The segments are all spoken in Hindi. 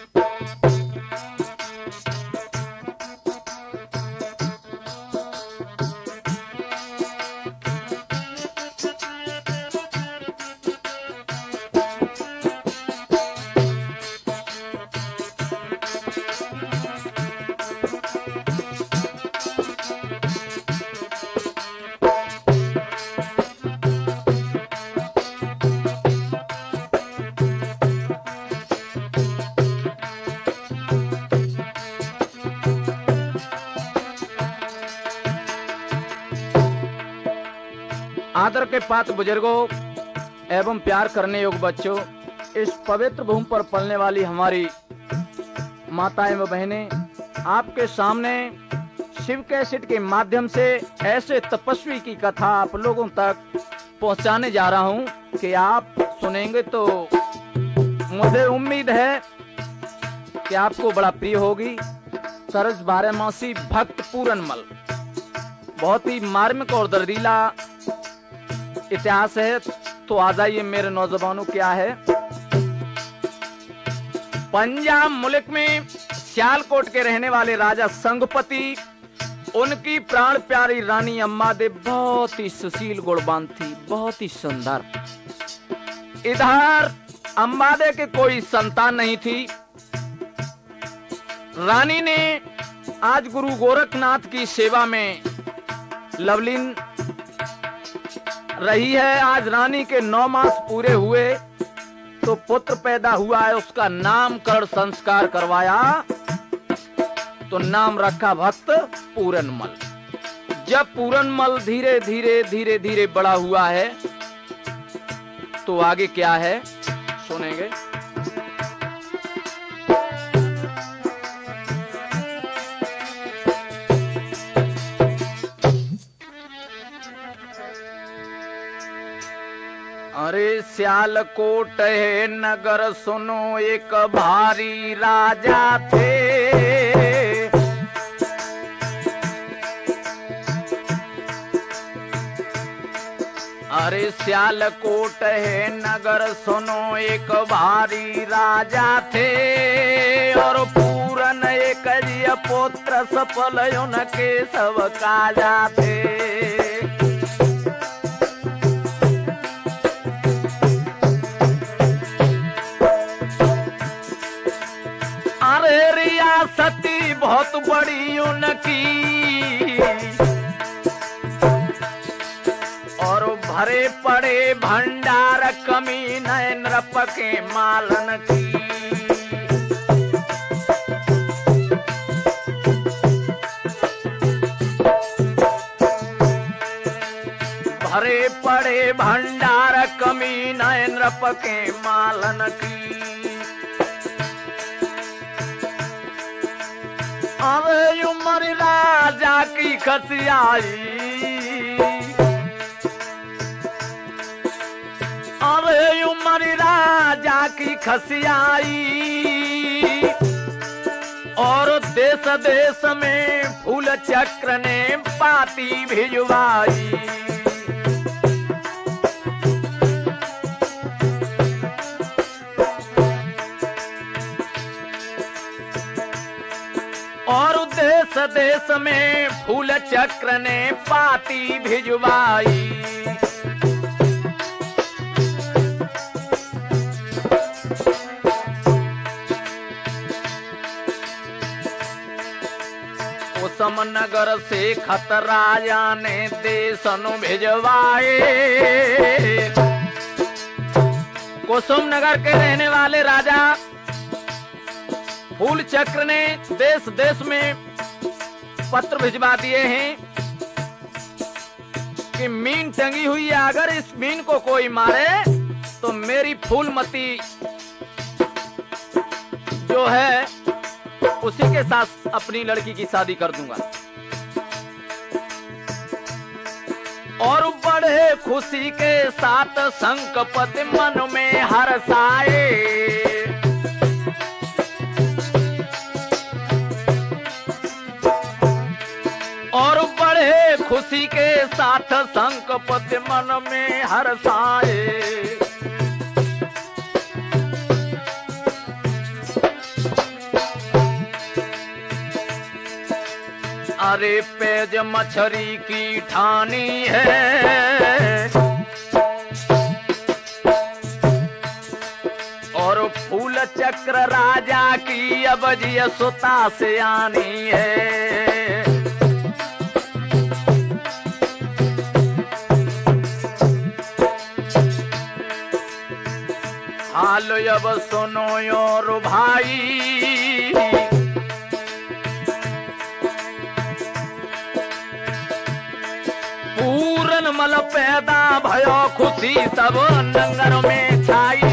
आदर के पात्र बुजुर्गों एवं प्यार करने योग्य बच्चों, इस पवित्र भूमि पर पलने वाली हमारी माताएं व बहनें, आपके सामने शिव कैसेट के माध्यम से ऐसे तपस्वी की कथा आप लोगों तक पहुंचाने जा रहा हूं कि आप सुनेंगे तो मुझे उम्मीद है कि आपको बड़ा प्रिय होगी। सरस बारहमासी भक्त पूरनमल, बहुत ही मार्मिक और दर्दीला इतिहास है। तो आ जाइए मेरे नौजवानों, क्या है। पंजाब मुल्क में सियालकोट के रहने वाले राजा संगपति, उनकी प्राण प्यारी रानी अम्बादेव बहुत ही सुशील गुणवान थी, बहुत ही सुंदर। इधर अम्बादेव के कोई संतान नहीं थी। रानी ने आज गुरु गोरखनाथ की सेवा में लवलीन रही है। आज रानी के 9 मास पूरे हुए तो पुत्र पैदा हुआ है, उसका नामकरण संस्कार करवाया तो नाम रखा भक्त पूरनमल। जब पूरनमल धीरे धीरे धीरे धीरे बड़ा हुआ है तो आगे क्या है सुनेंगे। अरे सियालकोट है नगर सुनो, एक भारी राजा थे। अरे सियालकोट है नगर सुनो, एक भारी राजा थे। और पूरन एक पुत्र सफल उनके सब काजा थे। रियासती बहुत बड़ी उनकी, और भरे पड़े भंडार कमी नृप के मालन की। भरे पड़े भंडार कमी नृप के मालन की। अरे उमर राजा की खसियाई, अरे उमर राजा की खसियाई। और देश देश में फूल चक्र ने पाती भिजवाई। और देश देश में फूल चक्र ने पाती भिजवाई। कुसुम नगर से खत राजा ने देशनु भिजवाए। कुसुम नगर के रहने वाले राजा फूल चक्र ने देश देश में पत्र भिजवा दिए हैं कि मीन टंगी हुई है, अगर इस मीन को कोई मारे तो मेरी फूलमती जो है उसी के साथ अपनी लड़की की शादी कर दूंगा। और बड़े खुशी के साथ संकपति मन में हर्षाए। और बड़े खुशी के साथ संकपति मन में हर्षाए। अरे पेज मछरी की ठानी है और फूल चक्र राजा की अब जी सुता से आनी है। हाल अब सुनो और भाई पूरन मल पैदा भयो खुशी सब नंगर में छाई।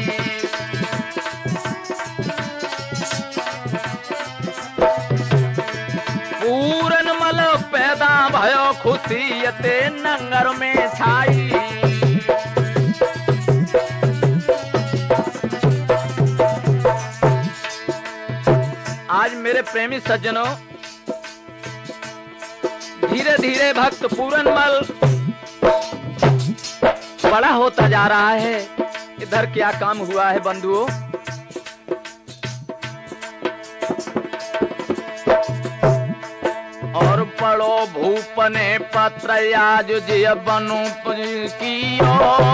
पूरन मल पैदा भयो खुशी ते नंगर में छाई। आज मेरे प्रेमी सज्जनों, धीरे धीरे भक्त पूरनमल बड़ा होता जा रहा है। इधर क्या काम हुआ है बंधुओं? और पढ़ो भूपने पत्र आज जी बनु कियो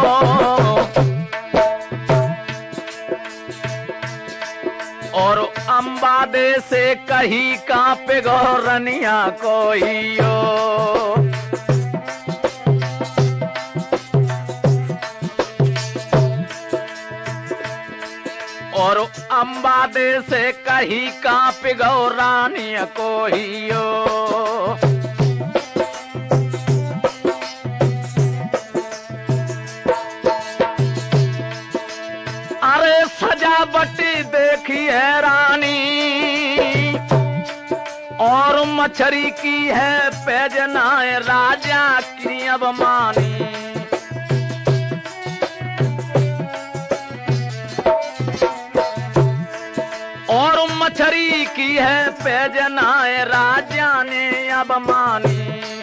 और अंबादे से कही कांपे गौरनिया कोइयो। और अंबादे से कही कांपे गौरानिया कोइयो। अरे सजावटी देखी है रानी और मछरी की है पैजनाए राजा की अब मानी। और मछरी की है पैजनाए राजा ने अब मानी।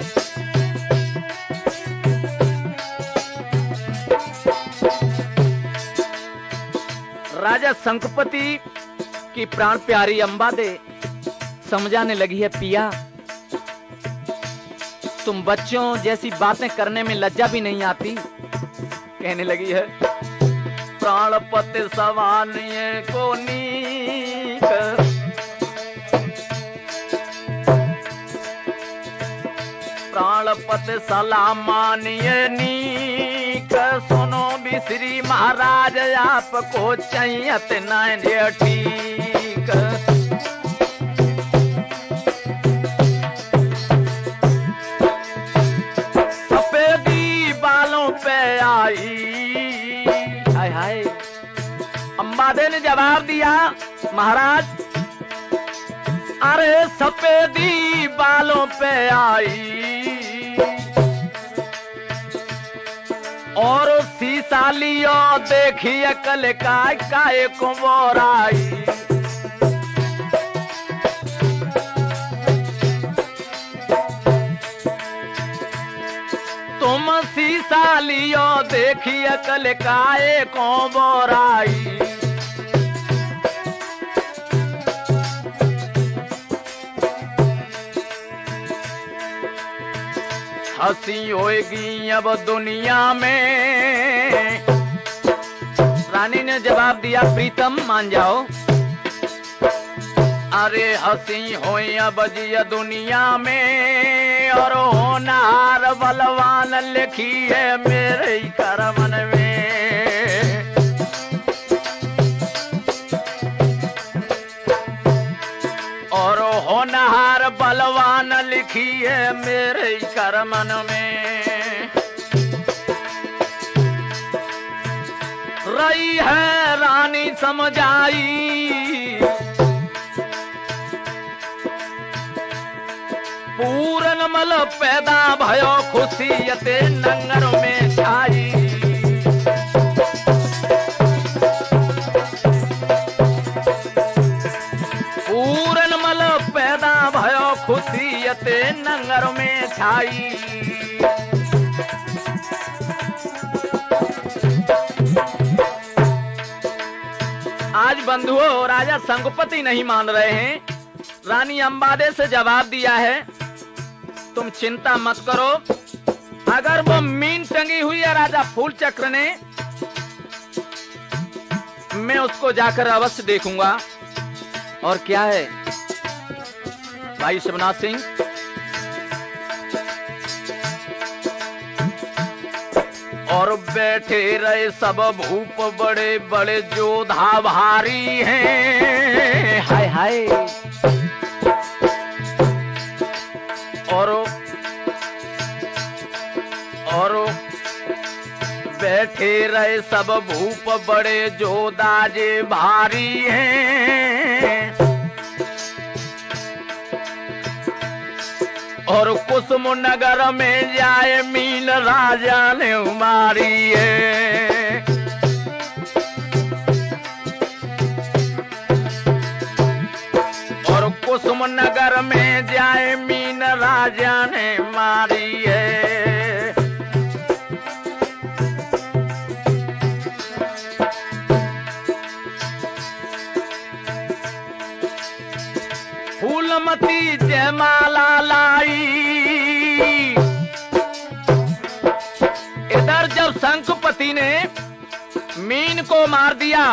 राजा शंखपति की प्राण प्यारी अंबादे समझाने लगी है, पिया तुम बच्चों जैसी बातें करने में लज्जा भी नहीं आती। कहने लगी है, प्राणपति सवानिए को नीक प्राणपति सलामानिए नीक सुनो भी श्री महाराज आपको चाहिए न ठीक। सफेदी बालों पे आई। हाय हाय। अंबादे ने जवाब दिया, महाराज अरे सफेदी बालों पे आई और शीशा लियो देखिए कल काय को बोराई। तुम शीशा लियो देखिए कल काय को बोराई। हंसी होएगी अब दुनिया में। रानी ने जवाब दिया, प्रीतम मान जाओ। अरे हंसी होए अब जी दुनिया में और होनहार बलवान लिखी है मेरे करमन में। और होनहार बलवान लिखी है मेरे करमन में। रही है रानी समझाई पूरनमल पैदा भयो खुशियते नंगर में छाई। पूरनमल पैदा भयो खुशियते नंगर में छाई। आज बंधुओं राजा शंखपति नहीं मान रहे हैं। रानी अंबादे से जवाब दिया है, तुम चिंता मत करो, अगर वो मीन टंगी हुई है राजा फूल चक्र ने, मैं उसको जाकर अवश्य देखूंगा। और क्या है भाई शिवनाथ सिंह, और बैठे रहे सब भूप बड़े बड़े जोधा भारी हैं, हाय हाय। और बैठे रहे सब भूप बड़े जोधा जे भारी हैं, और कुसुम नगर में जाए मीन राजा ने मारी है। और कुसुम नगर में जाए मीन राजा ने मारी है। फूलमती जयमाला लाई, इधर जब शंखपति ने मीन को मार दिया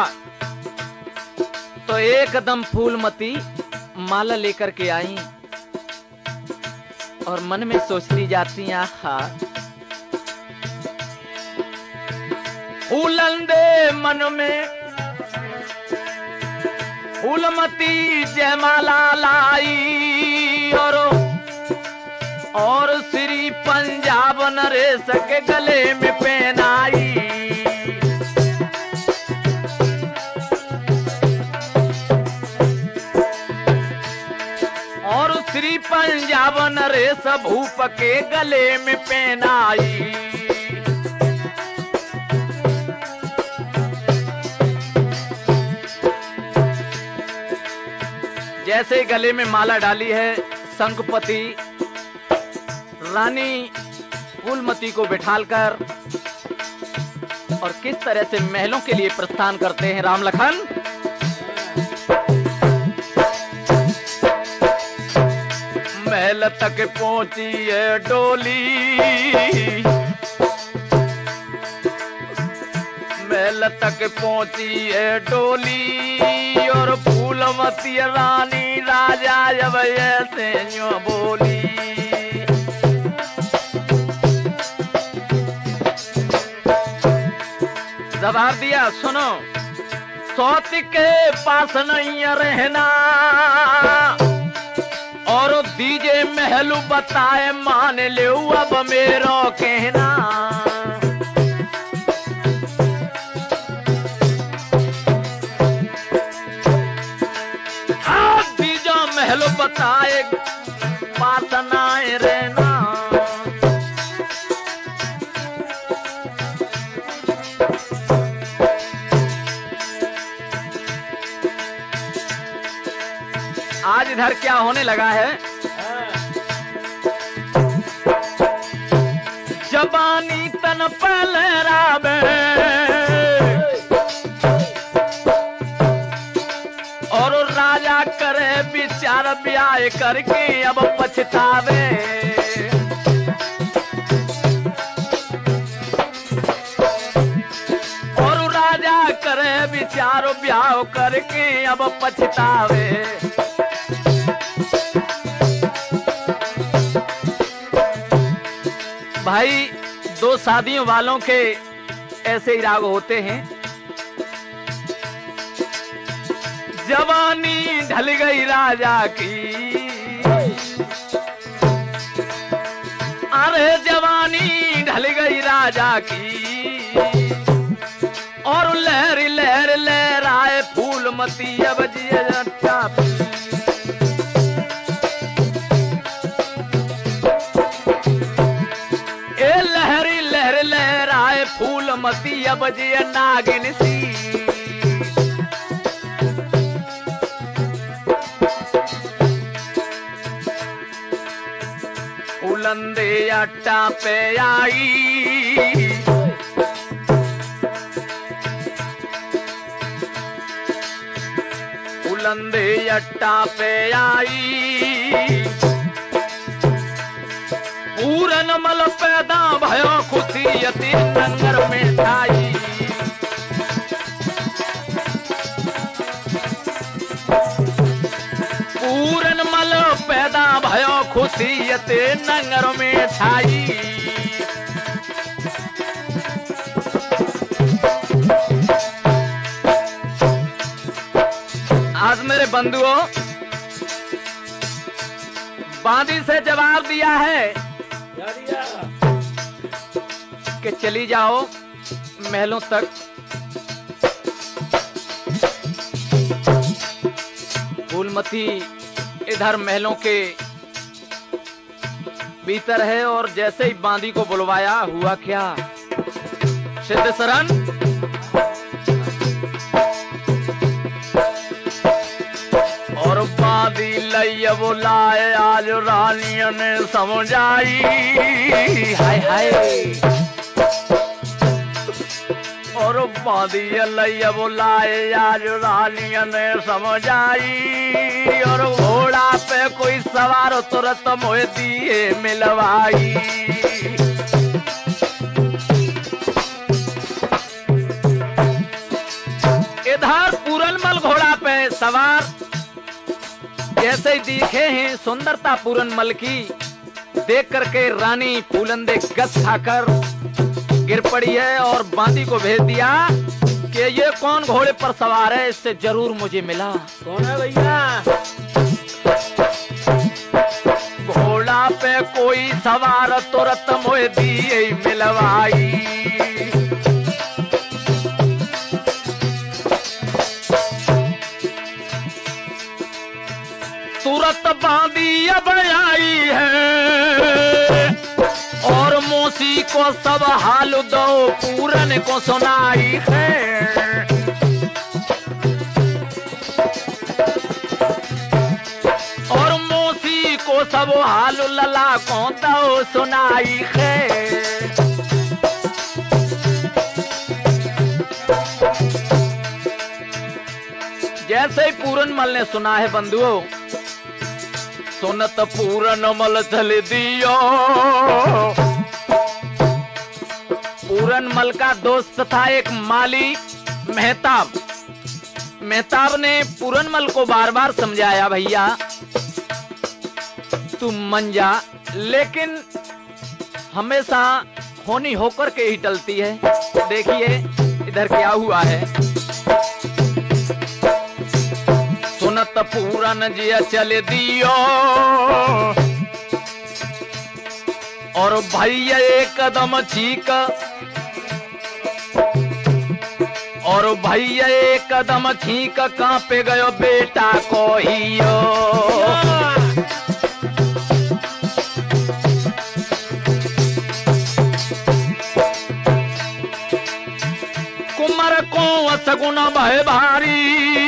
तो एकदम फूलमती माला लेकर के आई और मन में सोचती जाती, आहा फूलंदे मन में फूलमती जयमाला लाई, और श्री पंजाब नरेश के गले में पहनाई। और श्री पंजाब नरेश भूप के गले में पहनाई। जैसे गले में माला डाली है, शंखपति रानी फूलमती को बिठालकर और किस तरह से महलों के लिए प्रस्थान करते हैं राम लखन। महल तक पहुंची है डोली, महल तक पहुंची है डोली, और फूलमती रानी राजा जब ऐसे यूं बोली। जवाब दिया, सुनो सौत के पास नहीं रहना, और दीजे महल बताए मान ले अब मेरो कहना। महल बताए पास नाए रहना। आज इधर क्या होने लगा है, जबानी तन पर लहरावे, और राजा करे विचार ब्याह करके अब पछतावे। और राजा करे विचार ब्याह करके अब पछतावे। भाई दो शादियों वालों के ऐसे ही राग होते हैं। जवानी ढल गई राजा की, अरे जवानी ढल गई राजा की, और लहर लहर लहराए फूलमती अब जिया। ए लहरी लहर लहराए फूलमती अब जिया नागिन सी। फूलंदे अट्टा पे आई, फूलंदे अट्टा पे आई, पूरन मल पैदा भयो खुशी यति नंगर में छाई। पूरन मल पैदा भयो खुशी यति नंगर में छाई। आज मेरे बंधुओं बांदी से जवाब दिया है कि चली जाओ महलों तक, फूलमती इधर महलों के भीतर है। और जैसे ही बांदी को बुलवाया हुआ क्या, सिद्ध शरण और बांदी लैया बुलाए आज रानियों ने समझाई। हाय हाय और बांदी लैया बुलाए आज रानियों ने समझाई। और घोड़ा पे कोई सवार तुरंत मोह दिए मिलवाई। इधर पूरनमल घोड़ा पे सवार जैसे ही दिखे हैं सुंदरता पूरनमल की, देख करके रानी फूलंदे गस खाकर गिर पड़ी है और बांदी को भेज दिया कि ये कौन घोड़े पर सवार है, इससे जरूर मुझे मिला। कौन है भैया? घोड़ा पे कोई सवार तुरंत मोह दिए मिलवाई। तुरंत बांदी अब आई है और मौसी को सब हाल दो पूरन को सुनाई है। और मौसी को सब हाल लला को दो सुनाई है। जैसे ही पूरनमल ने सुना है बंधुओं, सुनत पूरनमल चल दियो। पूरनमल का दोस्त था एक माली मेहताब। मेहताब ने पूरनमल को बार बार समझाया, भैया तू मन जा, लेकिन हमेशा होनी होकर के ही टलती है। देखिए इधर क्या हुआ है। सुनत पूरन जिया चल दियो और भैया एक कदम छीक, और भैया एक कदम छीक कांपे गयो बेटा को हियो। कुमार को सगुन भय भारी,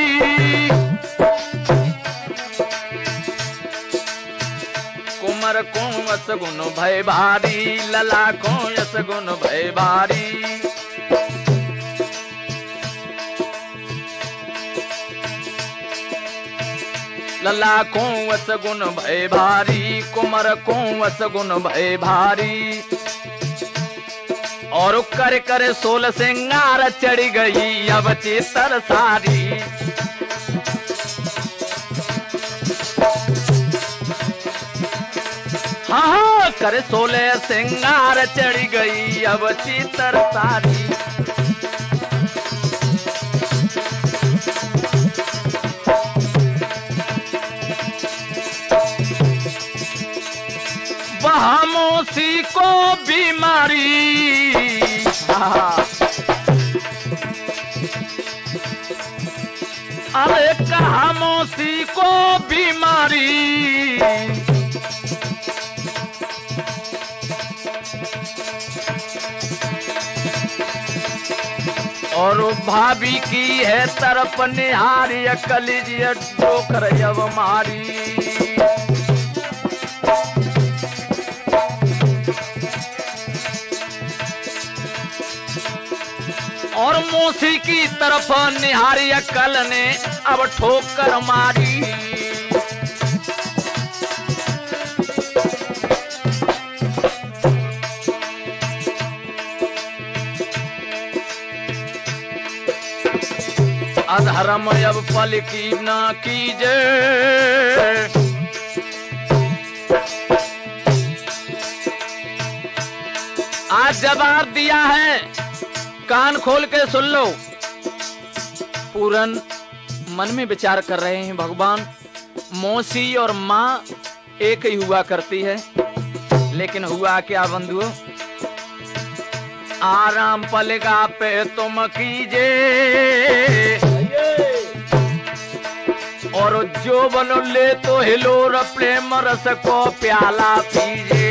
कुमार को सगुन भय भारी, लला को सगुन भय भारी। लला को सगुन भय भारी, कुमार को सगुन भय भारी। और कर कर सोल सिंगार चढ़ गई अब चितर सारी। हाँ कर सोले सिंगार चढ़ गई अब चितर सारी। खामोशी को बीमारी, अरे खामोशी को बीमारी, और भाभी की है तरफ निहारी कलिजिया ठोकर जब मारी। और मौसी की तरफ निहारी अक्कल ने अब ठोकर मारी। धर्म अब पल की ना कीजे। आज जवाब दिया है, कान खोल के सुन लो। पूरन मन में विचार कर रहे हैं, भगवान मौसी और माँ एक ही हुआ करती है, लेकिन हुआ क्या बंधुओं? आराम पलगा पे तुम कीजे और जो बनो ले तो हिलोर प्रेम रस को प्याला पीजे।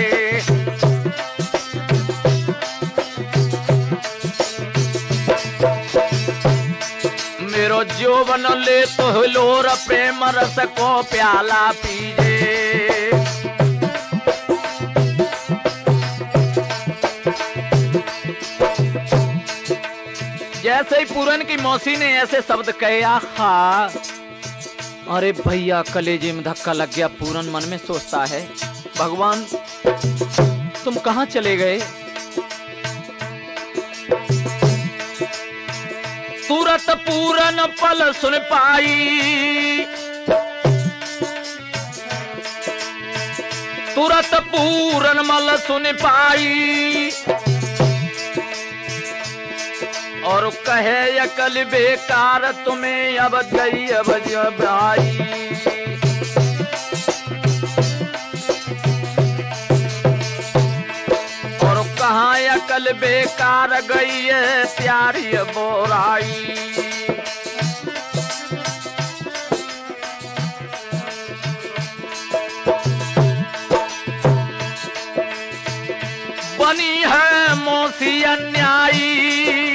मेरो जो बनो ले तो हिलोर प्रेम रस को प्याला पीजे। जैसे ही पूरन की मौसी ने ऐसे शब्द कहे, आहा, अरे भैया कलेजे में धक्का लग गया। पूरन मन में सोचता है, भगवान तुम कहां चले गए? तुरत पूरन पल सुन पाई, तुरत पूरन मल सुन पाई और कहे अकल बेकार तुम्हें अब गई अब जब आई। और कहाँ अकल बेकार गई है प्यारी बोराई। बनी है मौसी अन्यायी,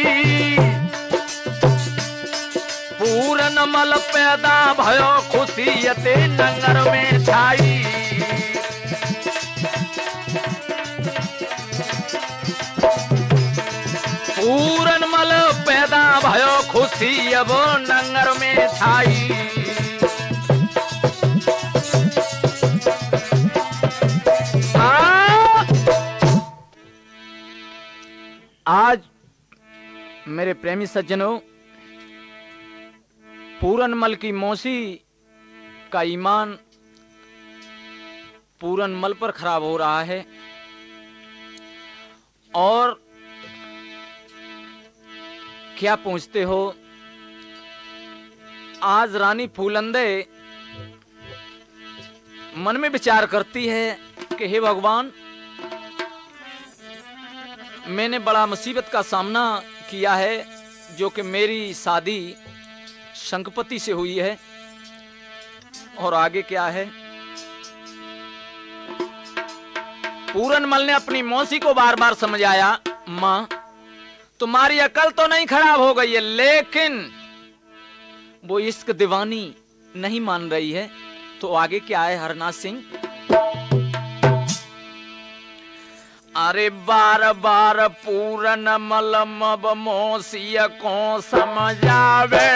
पूरन मल पैदा भयो खुशियते नगर में छाई। पूरन मल पैदा भयो खुशी अब नगर में छाई। आज मेरे प्रेमी सज्जनों, पूरनमल की मौसी का ईमान पूरनमल पर खराब हो रहा है और क्या पूछते हो? आज रानी फूलंदे मन में विचार करती है कि हे भगवान, मैंने बड़ा मुसीबत का सामना किया है, जो कि मेरी शादी शंखपति से हुई है और आगे क्या है? पूरनमल ने अपनी मौसी को बार बार समझाया, मां तुम्हारी अकल तो नहीं खराब हो गई है, लेकिन वो इश्क दीवानी नहीं मान रही है। तो आगे क्या है हरनाथ सिंह? अरे बार बार पूरनमल मब मौसी को समझावे,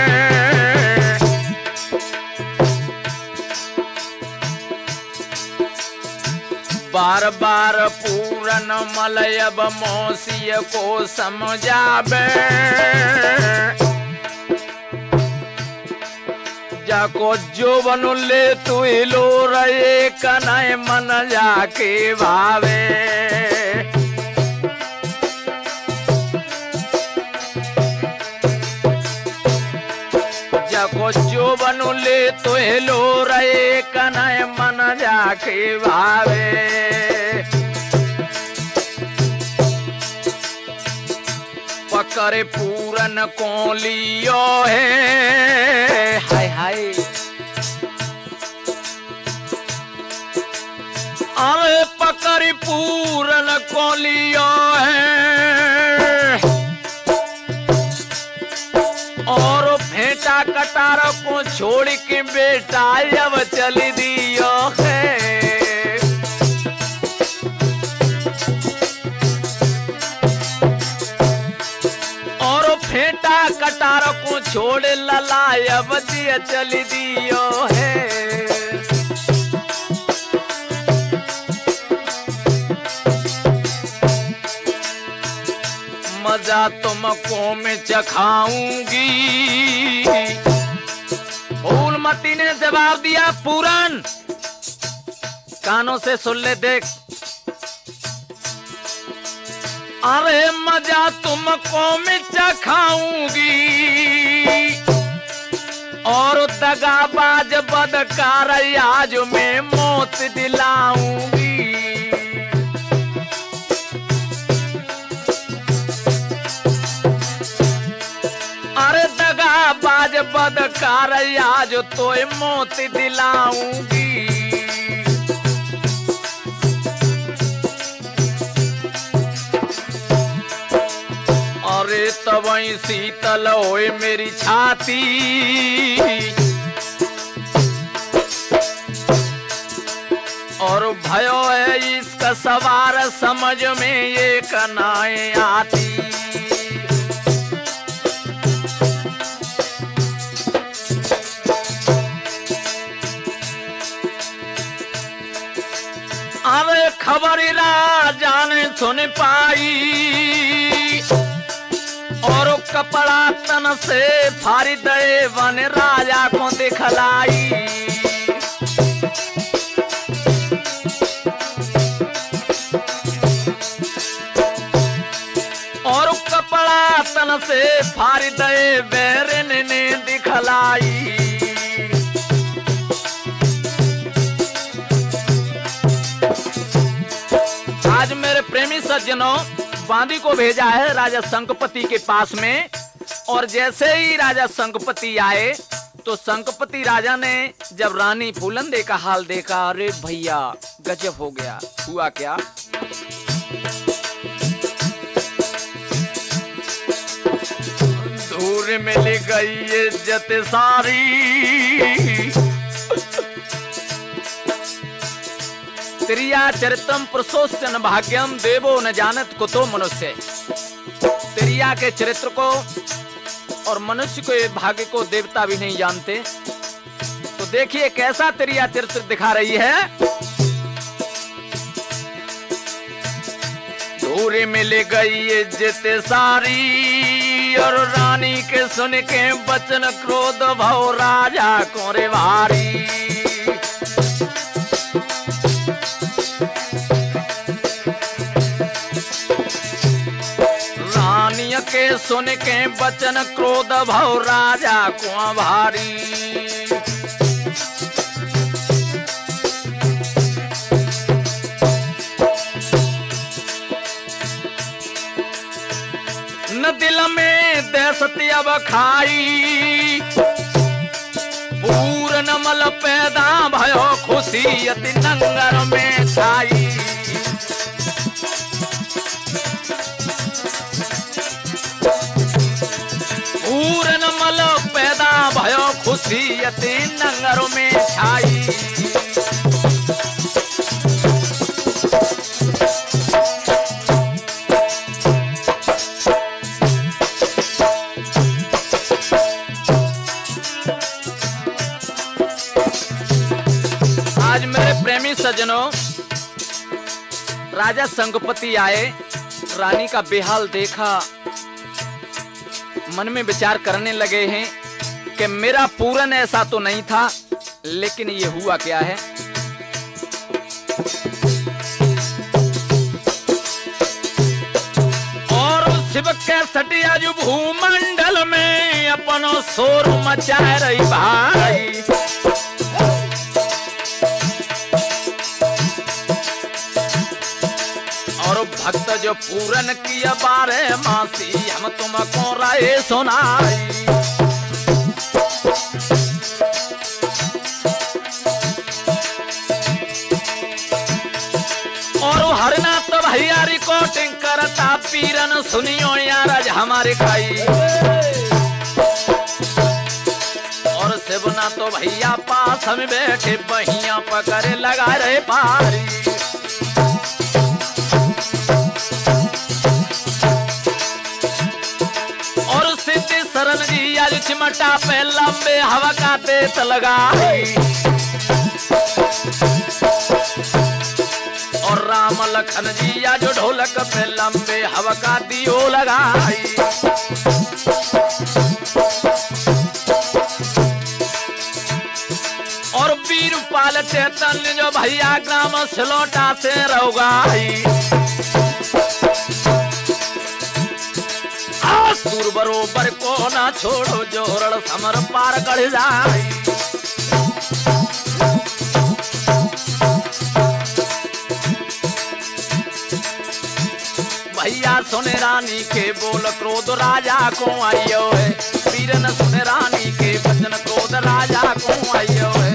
बार बार पूरनमल अब मौसी को समझावे। जाको जो बनु ले तू लो रे कनाए मन जाके भावे। जाको जो बनु ले तू लो रे कनाए मन जाके भावे। पकड़े पूरन को लियो है, हाय हाय, अरे पकड़ पूरन को लियो है और भेंटा कटार को छोड़ के बेटा अब चल दियो है। फेंटा कटार को छोड़ ललायब दिया चल दियो है। मद मजा तुमको मैं चखाऊंगी। फूलमती ने जवाब दिया, पूरन कानों से सुन ले देख। अरे मजा तुमको मैं चखाऊंगी और दगाबाज बदकार आज मैं मौत दिलाऊंगी। अरे दगाबाज बदकार आज तो मौत दिलाऊंगी। अरे तवई शीतल होए मेरी छाती और भयो है इसका सवार समझ में ये कनाए आती। अरे खबर राजा ने सुन पाई और कपड़ा तन से फाड़ी दे वन राजा को दिखलाई। और कपड़ा तन से फाड़ी दे बैरन ने दिखलाई। आज मेरे प्रेमी सज्जनों बांदी को भेजा है राजा शंखपति के पास में। और जैसे ही राजा शंखपति आए तो शंखपति राजा ने जब रानी फूलंदे का हाल देखा, अरे भैया गजब हो गया। हुआ क्या? दूर मिल गई इज्जत सारी त्रिया चरितम प्रशोषण भाग्यम देवो न जानत कुतो मनुष्य। त्रिया के चरित्र को और मनुष्य के भाग्य को देवता भी नहीं जानते। तो देखिए कैसा त्रिया चरित्र दिखा रही है। दूर मिल गई इज्जत सारी और रानी के सुन के बचन क्रोध भव राजा को रे भारी। के सुन के बचन क्रोध भव राजा को भारी। न दिल में दहशत अब खाई पूर्ण मल पैदा भयो खुशी अति नंगर में छाई। पूर्ण मल पैदा भयो खुशी अति नंगर में छाई। आज मेरे प्रेमी सज्जनों राजा शंखपति आए, रानी का बेहाल देखा, मन में विचार करने लगे हैं कि मेरा पूरन ऐसा तो नहीं था, लेकिन ये हुआ क्या है। और शिव के सटिया जो भूमंडल में अपनो शोर मचा रही भाई। और भक्त जो पूरन किया बारे मासी हम तुमको राय सुनाई। और हरनाथ भैया रिकॉर्डिंग करता पीरन सुनियो यार आज हमारे खाई। और शिवना तो भैया पास हम बैठे बहिया पकड़े लगा रहे पारी। सरल जी आज चिमटा पे लंबे हवा का तेज लगाई। और राम राम लखन जी या जो ढोलक पे लंबे हवा का दियो लगाई। और वीर पाल चैतन्य जो भैया ग्राम सिलौटा से रौगाई। सूर बरोबर को ना छोड़ो जोरण समर पार कर जाए। भैया सुने रानी के बोल क्रोध राजा को आयो है। वीर न सुने रानी के वचन क्रोध राजा को आयो है।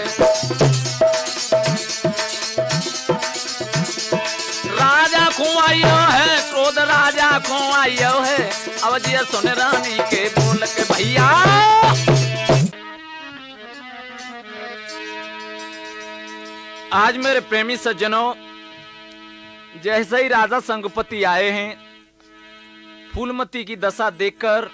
राजा को आयो है क्रोध राजा को आयो है। अब जी सुन रानी के बोल के भैया आज मेरे प्रेमी सज्जनों जैसे ही राजा संगपति आए हैं फूलमती की दशा देखकर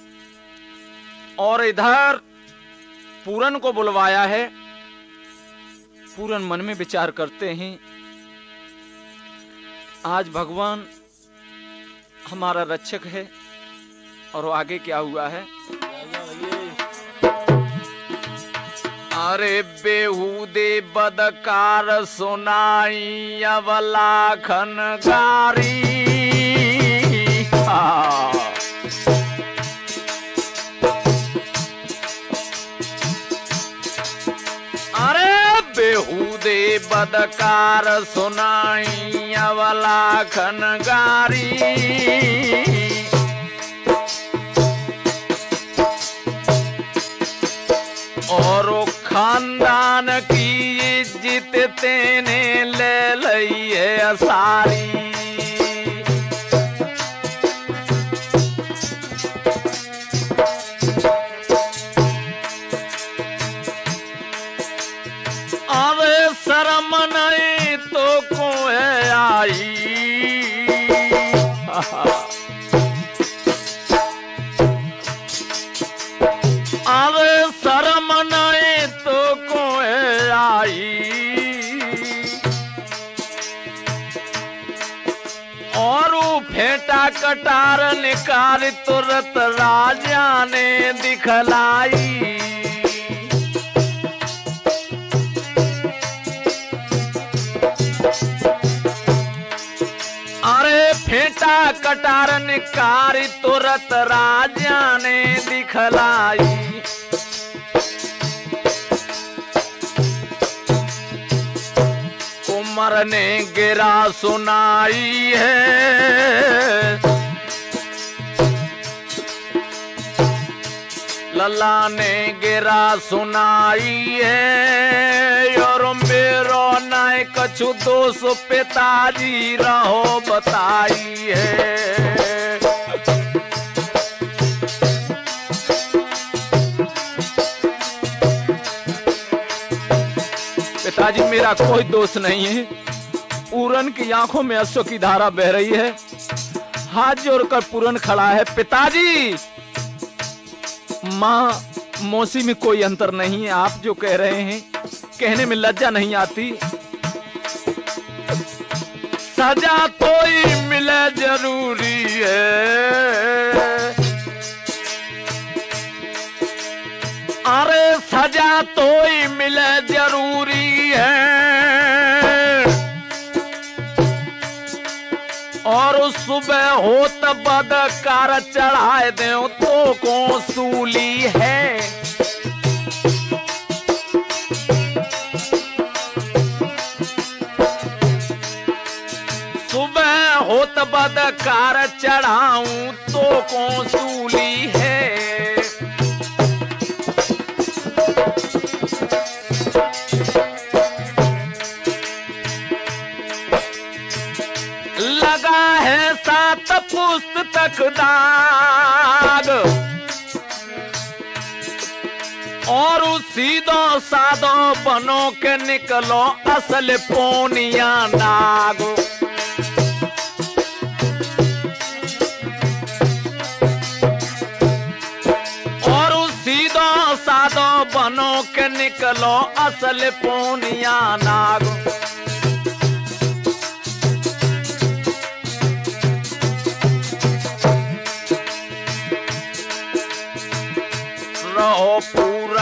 और इधर पूरन को बुलवाया है। पूरन मन में विचार करते हैं आज भगवान हमारा रक्षक है। और वो आगे क्या हुआ है? अरे बेहूदे बदकार सुनाई अवलाखन गारी। अरे बेहूदे बदकार सुनाई अवलाखन गारी। और खानदान की इज्जत तेने ले लई है सारी। अरे शर्म नहीं तो को है आई। अरे शर्म नहीं तो को आई। और फेंटा कटार निकाल तुरंत राजा ने दिखलाई। अरे फेंटा कटार निकाल तुरंत राजा ने दिखलाई। उमर ने गिरा सुनाई है। लल्ला ने गिरा सुनाई है। और मेरो नाय कछु दोष पिताजी रहो बताई है। पिताजी मेरा कोई दोष नहीं है। पूरन की आंखों में अश्रु की धारा बह रही है। हाथ जोड़कर पूरन खड़ा है। पिताजी माँ मौसी में कोई अंतर नहीं है। आप जो कह रहे हैं कहने में लज्जा नहीं आती। सजा तो ही मिले जरूरी है। अरे सजा तो ही मिले जरूरी है। और सुबह हो तब बदकार चढ़ाए दे तो को सूली है। सुबह हो तब बदकार चढ़ाऊं तो को सूली है। लगा है सात पुस्तक दाग। और सीधो साधो बनो के निकलो असल पोनिया नाग। और सीधो साधो बनो के निकलो असल पोनिया नाग।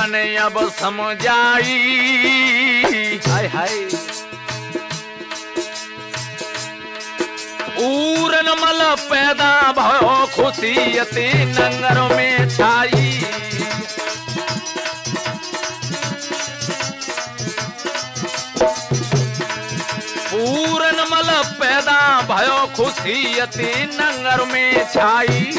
ने अब समझाई। हाय हाय पूरन मल पैदा भयो खुशियती नंगर में छाई। पूरन मल पैदा भयो खुशियती नंगर में छाई।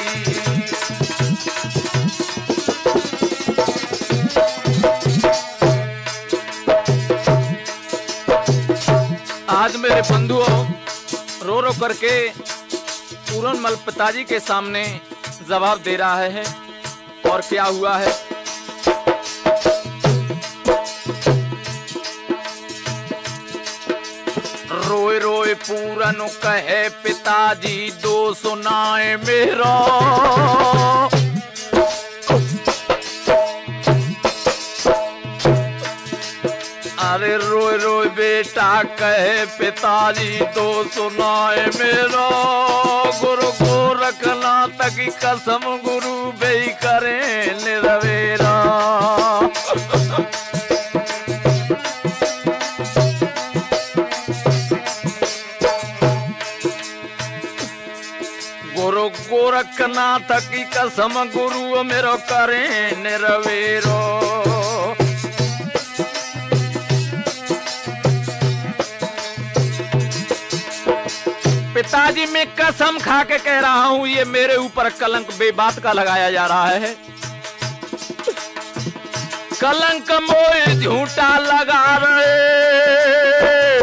आज मेरे बंधुओं रो रो करके पूरनमल पिताजी के सामने जवाब दे रहा है। और क्या हुआ है? रोए रोए पूरन कहे पिताजी दो सुनाए मेरा। अरे रोए रोए बेटा कहे पिताजी तो सुनाए मेरा। गुरु गोरखनाथ की कसम गुरु बेई करे निरवेरा। गुरु गोरखनाथ की कसम गुरु मेरो करे निरवेरो। पिताजी मैं कसम खा के कह रहा हूं ये मेरे ऊपर कलंक बेबात का लगाया जा रहा है। कलंक मोए झूठा लगा रहे।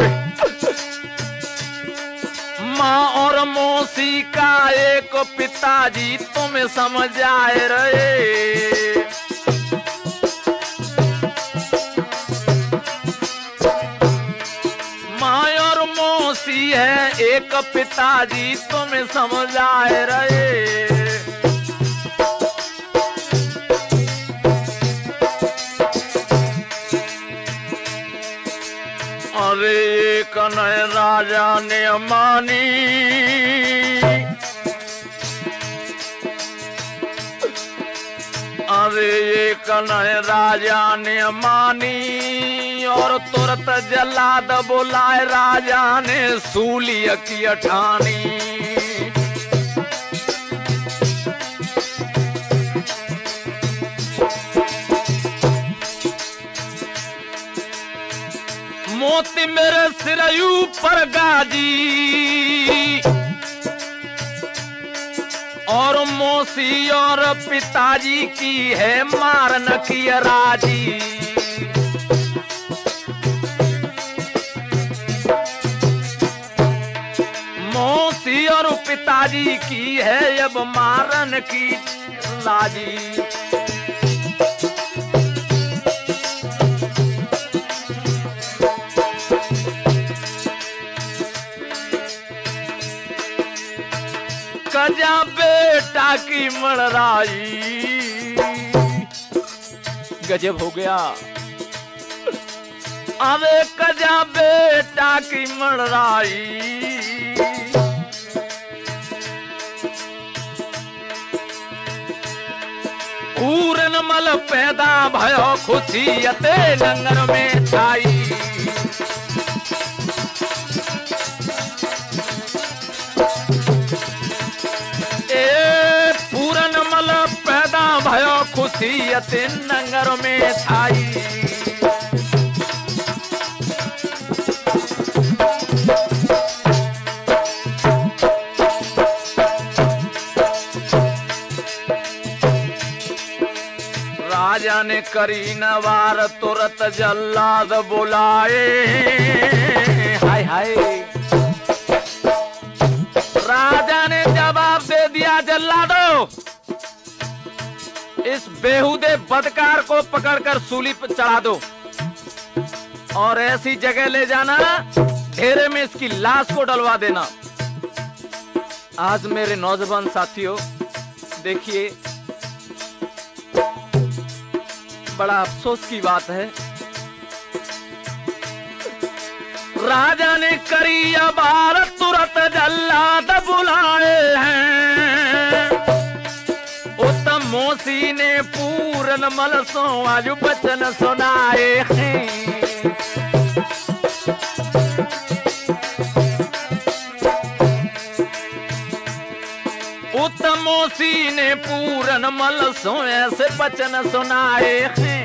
माँ और मौसी का एक पिताजी तुम्हें समझ आए रहे। मौसी है एक पिताजी तुम्हें समझ आए रहे। अरे एक नए राजा ने मानी। अरे एक नए राजा ने मानी और तुरंत जल्लाद बुलाए राजा ने सूली की अठानी। मोती मेरे सिर ऊपर गाजी और मौसी और पिताजी की है मारन की राजी। मौसी और पिताजी की है अब मारन की लाजी। कजा बेटा की मड़राई। गजब हो गया। अबे कजा बेटा की मड़राई। पूरनमल पैदा भयो खुशियते नंगर में छाई। पूरनमल पैदा भयो खुशियते नंगर में छाई। राजा ने करी नवार तुरत जल्लाद बुलाए। हाय हाय राजा ने जवाब दे दिया जल्लादो इस बेहुदे बदकार को पकड़कर सूली पर चढ़ा दो और ऐसी जगह ले जाना ढेरे में इसकी लाश को डलवा देना। आज मेरे नौजवान साथियों देखिए बड़ा अफसोस की बात है। राजा ने करी अबार तुरंत जल्लाद बुलाए हैं। उत्तम मौसी ने पूर पूरन मल सो आज बचन सुनाए हैं। उत्तमोसी ने पूरन मल सो ऐसे बचन सुनाए हैं।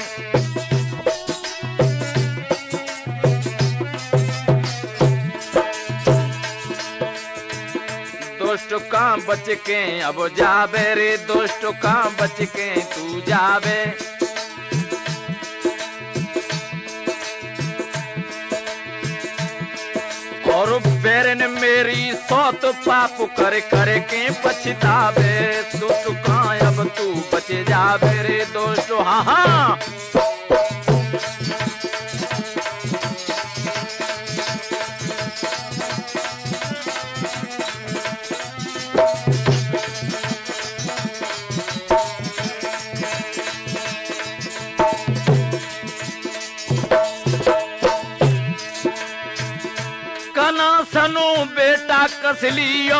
दुष्ट का बच के अब जावे रे, दुष्ट का बच के तू जावे। और बैरन मेरी सौत पाप कर कर के पछतावे। दुष्ट का अब तू बच जावे रे दुष्ट। हाँ हाँ कना सनो बेटा कस लियो।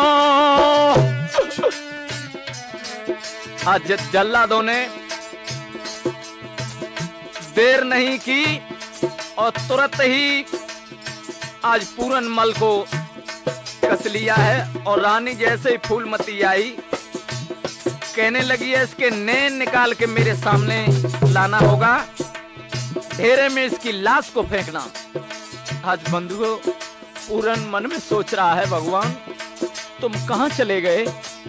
आज जल्लादों ने देर नहीं की और तुरंत ही आज पूरन मल को कस लिया है। और रानी जैसे ही फूलमती आई कहने लगी है इसके नैन निकाल के मेरे सामने लाना होगा, ढेरे में इसकी लाश को फेंकना। आज बंधुओं पूरन मन में सोच रहा है भगवान तुम कहां चले गए।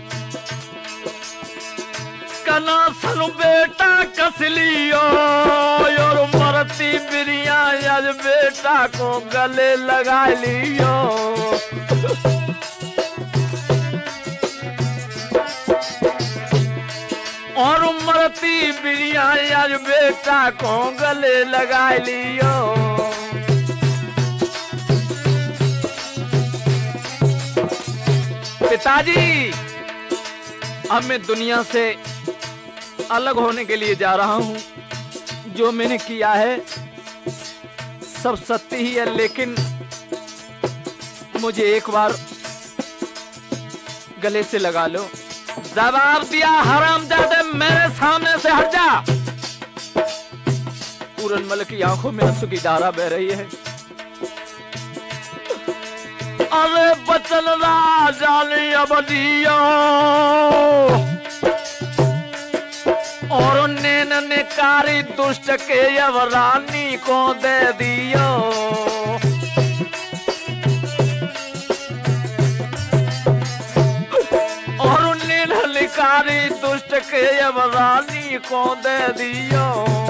कना सनु बेटा कस लियो और मरती बिरिया आज बेटा को गले लगा लियो। और मरती बिरिया आज बेटा को गले लगा लियो। पिताजी अब मैं दुनिया से अलग होने के लिए जा रहा हूं। जो मैंने किया है सब सत्य ही है, लेकिन मुझे एक बार गले से लगा लो। जवाब दिया हरामजादे मेरे सामने से हट जा। पूरनमल की आंखों में आंसू की धारा बह रही है। अरे बचन राजा ने अब दिया और नैन ने कारी दुष्ट के अब रानी को दे दियो। और नैन ने कारी दुष्ट के अब रानी को दे दियो।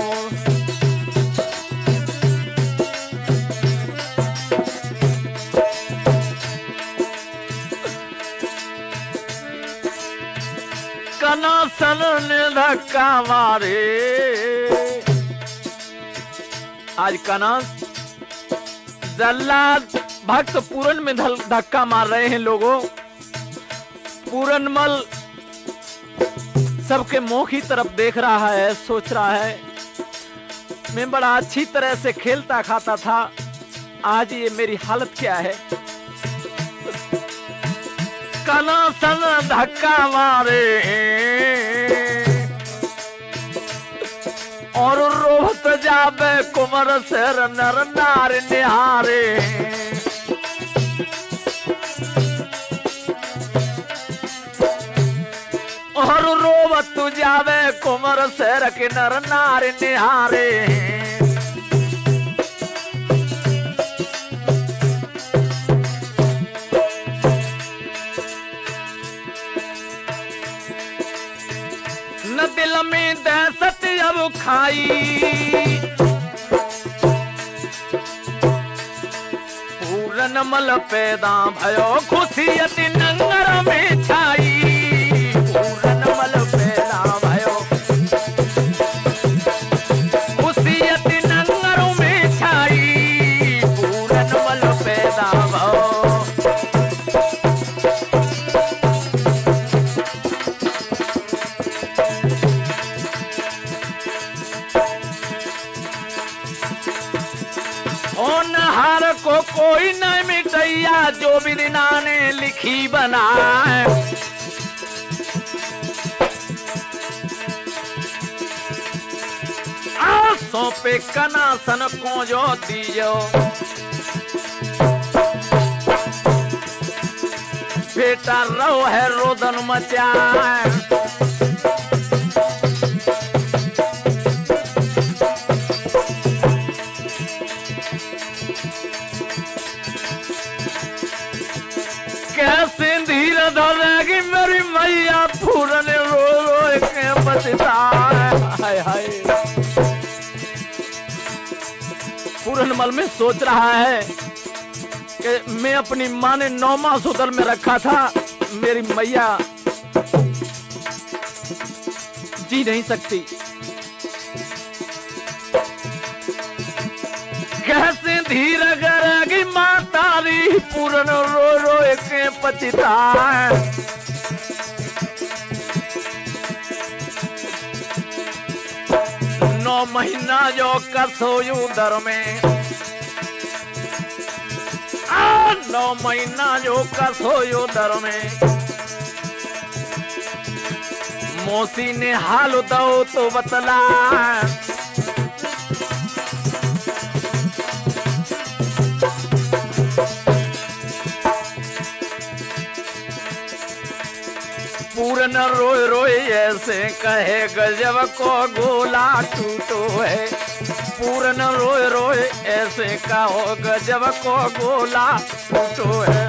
कना सन ने धक्का मारे। आज कना जल्लाद भक्त पूरन में धक्का मार रहे हैं लोगों। पूरनमल सबके मुंह की तरफ देख रहा है, सोच रहा है मैं बड़ा अच्छी तरह से खेलता खाता था, आज ये मेरी हालत क्या है। कना सन धक्का मारे और रोहत जाबे कुमर सेर नर नार निहारे। और रोवत जावे कुमर सेर के नर नार निहारे। न दिल में दहशत अब खाई पूरनमल पैदा भयो खुशियत नंगर में छाई। पूरनमल पैदा भयो खुशियत नंगर में छाई। पूरनमल पैदा भयो नहार को कोई नहीं मिटैया जो विधिना ने लिखी बनाए। सौंपे कनासन को जो दीजो। बेटा रो है रोदन मचाए। कैसे धीर धरेगी मेरी मैया पूरन रो रो के बचता है। हाय हाय पूरन मल में सोच रहा है कि मैं अपनी माँ ने 9 मास उदर में रखा था, मेरी मैया जी नहीं सकती। कैसे धीर करेगी माँ तारी पूरन रो रो के पचिता। 9 महीना जो कसोयू दर में, 9 महीना जो कसोयू दर में। मौसी ने हाल दो तो बतला। पूरन रोए रोए ऐसे कहे गजब को गोला टूटो है। पूरन रोए रोए ऐसे कहो गजब को गोला टूटो है।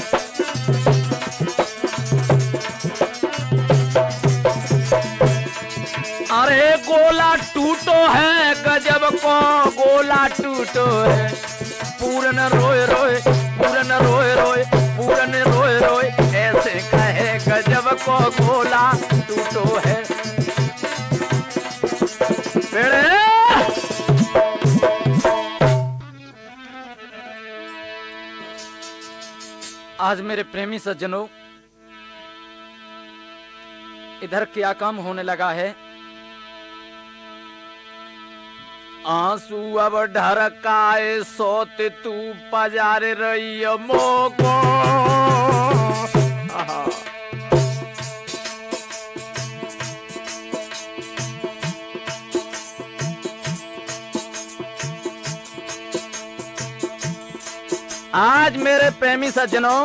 अरे गोला टूटो है गजब को गोला टूटो है। पूरन रोए रोए पूरन रोए रोए पूरन रोए रोए ऐसे कहे गजब को गोला टूटो है। आज मेरे प्रेमी सज्जनों, इधर क्या काम होने लगा है। आंसू अब ढरकाए सोत तू पजारे रही मोको। आज मेरे प्रेमी सज्जनों,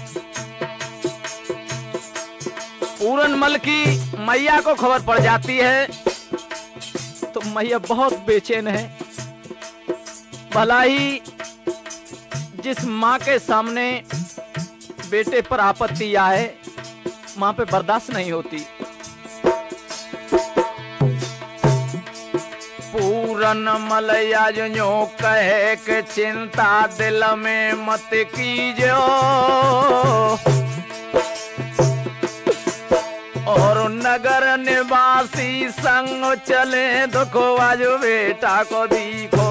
पूरनमल की मैया को खबर पड़ जाती है तो मैया बहुत बेचैन है। भला ही जिस माँ के सामने बेटे पर आपत्ति आए, माँ पे बर्दाश्त नहीं होती। पूरनमल याजो कहे कि चिंता दिल में मत कीजो और नगर निवासी संग चले दुखो आज बेटा को देखो।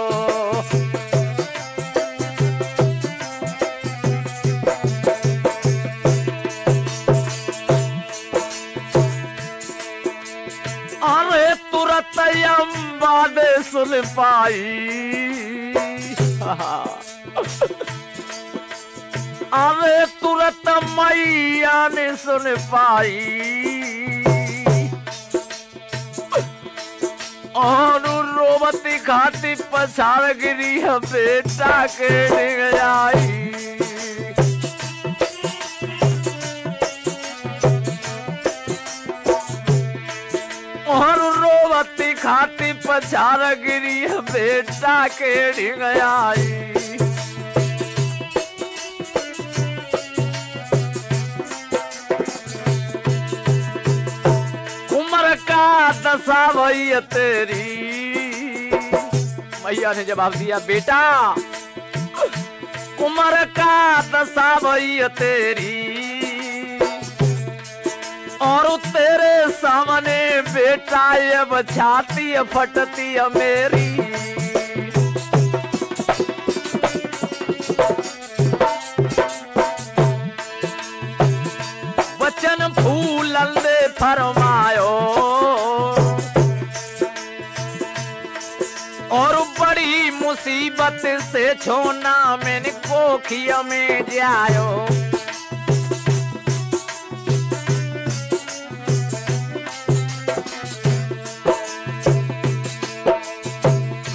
अरे तुरंत अम्बा दे सुन पाई। अरे तुरंत मैया ने सुन पाई और रोवती खाती पछाड़ गिरी है बेटा के डिग आई। और रोवती खाती पछाड़ गिरी है बेटा के डिग आई। दशा भैया तेरी। मैया ने जवाब दिया, बेटा उम्र का दशा भैया तेरी और तेरे सामने बेटा अब छाती फटती है मेरी। वचन फूलन दे फरमायो और बड़ी मुसीबत से छोना मैंने कोखिया में जायो।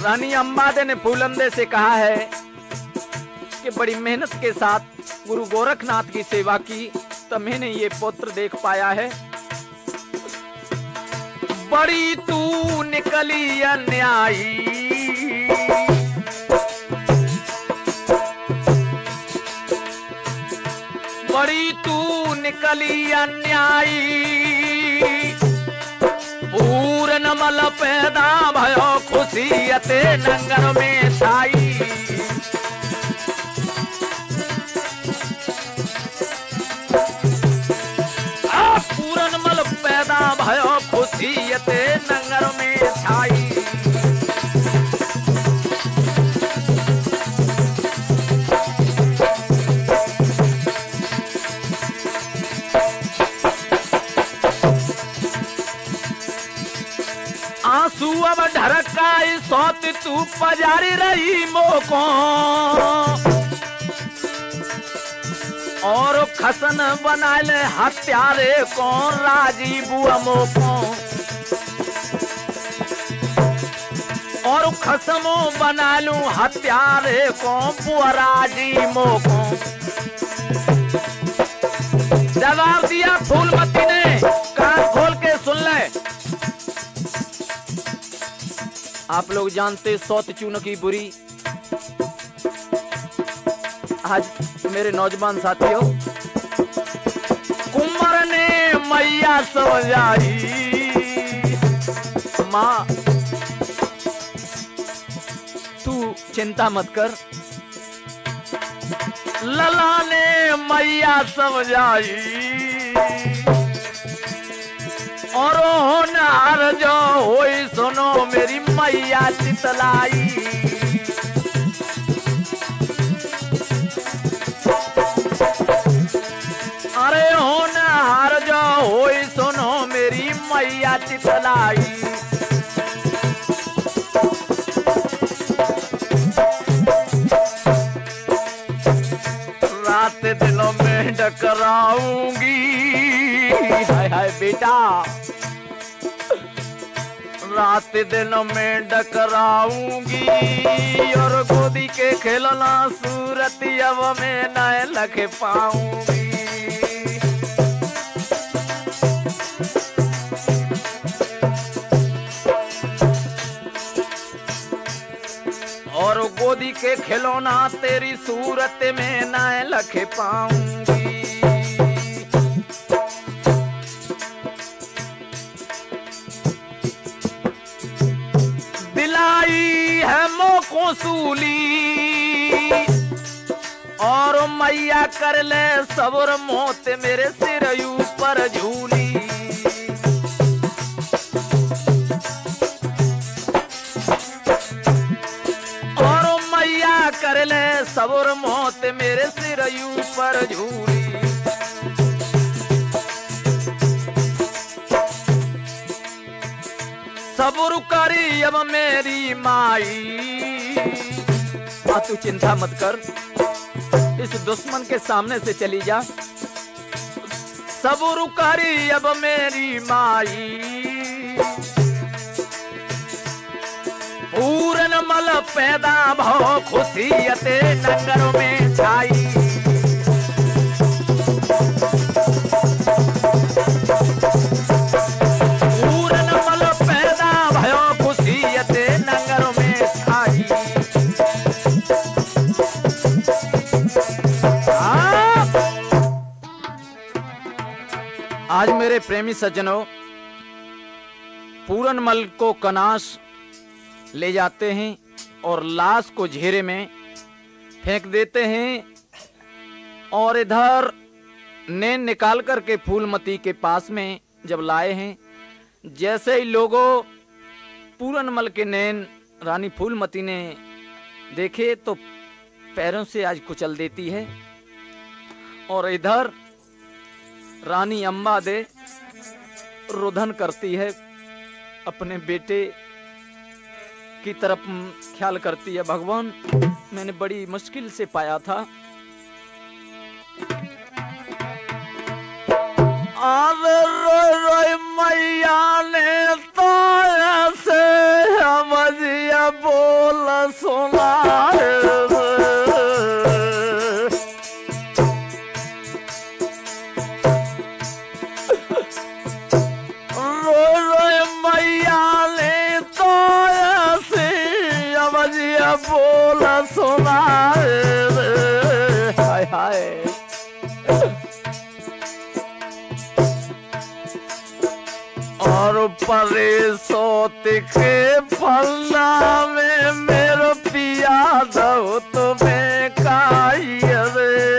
रानी अंबादे ने फूलंदे से कहा है कि बड़ी मेहनत के साथ गुरु गोरखनाथ की सेवा की तो मैंने ये पुत्र देख पाया है। बड़ी तू निकली अन्यायी, बड़ी तू निकली अन्यायी, पूर्ण मल पैदा भयो खुशियते नंगर में छाई। पूर्ण मल पैदा भयो खुशियते नंगर में छाई। आंसू अब ढरकाई सौत तू पजारी रही मोको, और खसन बनाल हत्यारे कौन राजी बुआ मोको, और खसमो बनालू हत्यारे कौन बुआ राजी मोको। जवाब दिया फूलमती ने, कान खोल के सुन ले। आप लोग जानते सौत चून की बुरी। आज मेरे नौजवान साथियों, कुंवर ने मैया समझाई, माँ तू चिंता मत कर। लला ने मैया समझाई, और होनहार जो होई सुनो मेरी मैया चितलाई। अरे होनहार जो होई सुनो मेरी मैया चितलाई। रात दिनों में डकराऊंगी, हाय हाय बेटा, रात दिनों में डकराऊंगी, और गोदी के खिलौना सूरत अब मैं न लख पाऊंगी। और गोदी के खिलौना तेरी सूरत में न लख पाऊंगी। दिलाई है मोको सूली, और मैया कर ले सब्र मौत मेरे सिर ऊपर झूली। और मैया कर ले सब्र मौत मेरे सिर ऊपर झूली। सब्र करी अब मेरी माई, तू चिंता मत कर, इस दुश्मन के सामने से चली जा। सब्र करी अब मेरी माई, पूर्ण मल पैदा भो खुशियते नगर में छाई। आज मेरे प्रेमी सज्जनों, पूरनमल को कनास ले जाते हैं और लाश को घेरे में फेंक देते हैं, और इधर नैन निकाल करके फूलमती के पास में जब लाए हैं, जैसे ही लोगों पूरनमल के नैन रानी फूलमती ने देखे तो पैरों से आज कुचल देती है, और इधर रानी अंबादे रुदन करती है, अपने बेटे की तरफ ख्याल करती है। भगवान मैंने बड़ी मुश्किल से पाया था, आज रोई रोई मैया ने तो ऐसे समझिया बोल सुनाए मैया ने तो ऐसी अवजिया बोल सुनाए हाय हाय और परेशों के फलना में मेरो पिया दो तुम्हें काई रे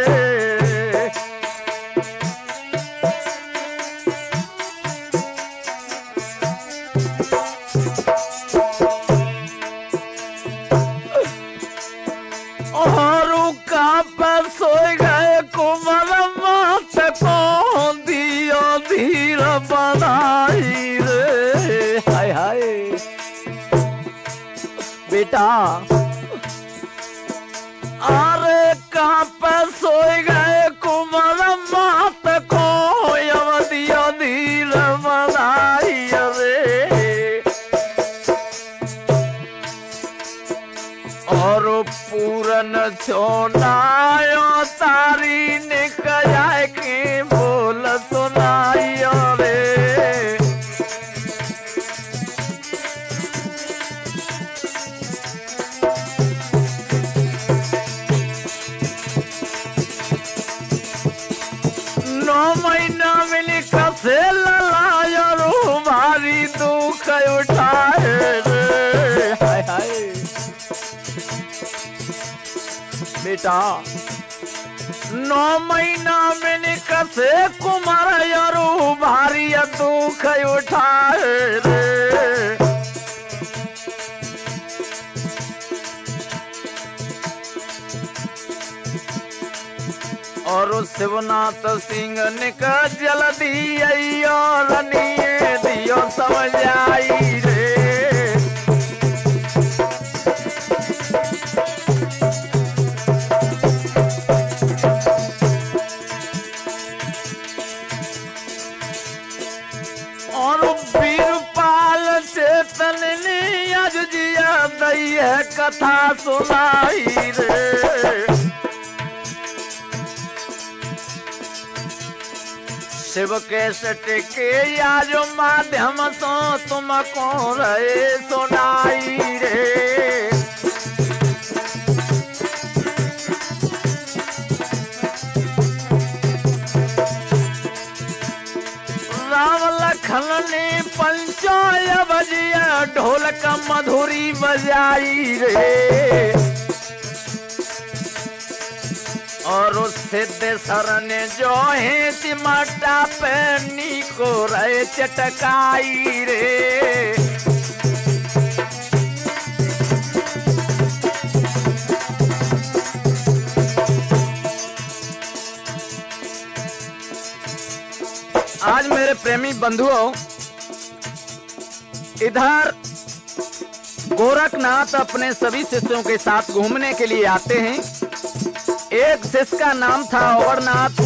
और का पर सोए गए कुमार मात को दियो धीर बनाई रे हाय हाय बेटा अरे कहाँ पर सोए गए कुमार मात को दियो धीर बनाई रे और पूरन छोनायो तारी निकल के बोल सुनाइयो रे नौ महीना मिली कसे ललायो रू भारी दुख उठाए रे हाय हाय बेटा 9 महीना में निकसे कुमार यारू भारी दुख उठाए रे और शिवनाथ सिंह निका जल्दी आइयो रनिए दियो समझ आई रे है कथा सुनाई रे शिव के सट के आज माध्यम सो तुमको रहे सुनाई रे राम लखन ने पंचाय बजिया ढोलक मधुरी बजाई रे और उस सिद्ध शरण जो है चिमटा पैनी को रहे चटकाई रे आज मेरे प्रेमी बंधुओं इधर गोरखनाथ अपने सभी शिष्यों के साथ घूमने के लिए आते हैं। एक शिष्य का नाम था औगरनाथ।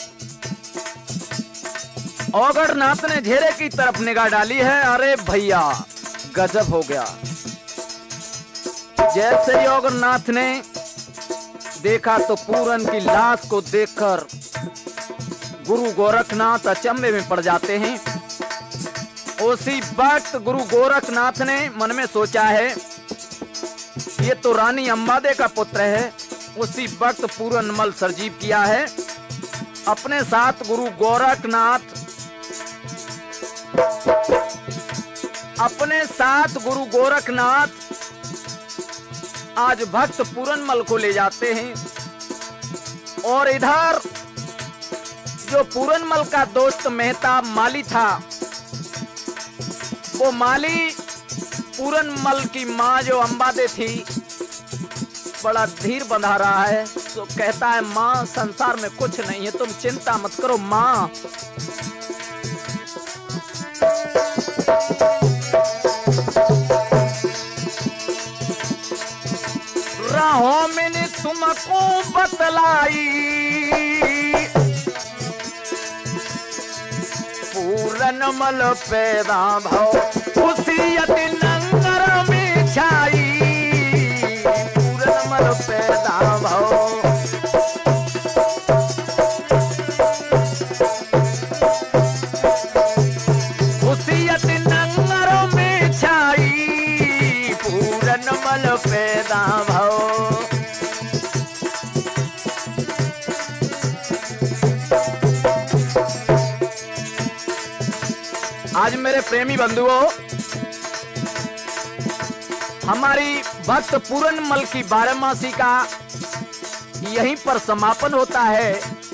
औगरनाथ ने घेरे की तरफ निगाह डाली है। अरे भैया गजब हो गया। जैसे ही औगरनाथ ने देखा तो पूरन की लाश को देखकर गुरु गोरखनाथ अचंभे में पड़ जाते हैं। उसी वक्त गुरु गोरखनाथ ने मन में सोचा है ये तो रानी अंबादे का पुत्र है। उसी वक्त पूरनमल सरजीव किया है। अपने साथ गुरु गोरखनाथ आज भक्त पूरनमल को ले जाते हैं। और इधर जो पूरनमल का दोस्त मेहता माली था, वो माली पूरनमल की माँ जो अंबादे थी बड़ा धीर बंधा रहा है। तो कहता है माँ संसार में कुछ नहीं है, तुम चिंता मत करो माँ। राहों मैंने तुमको बतलाई पूरनमल पैदा भाव उसी अति नंगर में छाई। पैदा भव। आज मेरे प्रेमी बंधुओं, हमारी भक्त पूरनमल की बारहमासी का यहीं पर समापन होता है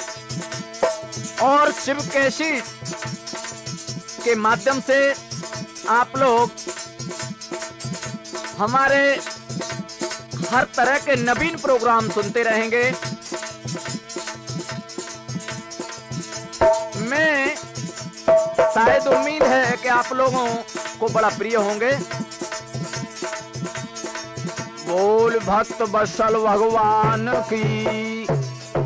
और शिवकेशी के माध्यम से आप लोग हमारे हर तरह के नवीन प्रोग्राम सुनते रहेंगे। मैं शायद उम्मीद है कि आप लोगों को बड़ा प्रिय होंगे। बोल भक्त बत्सल भगवान की।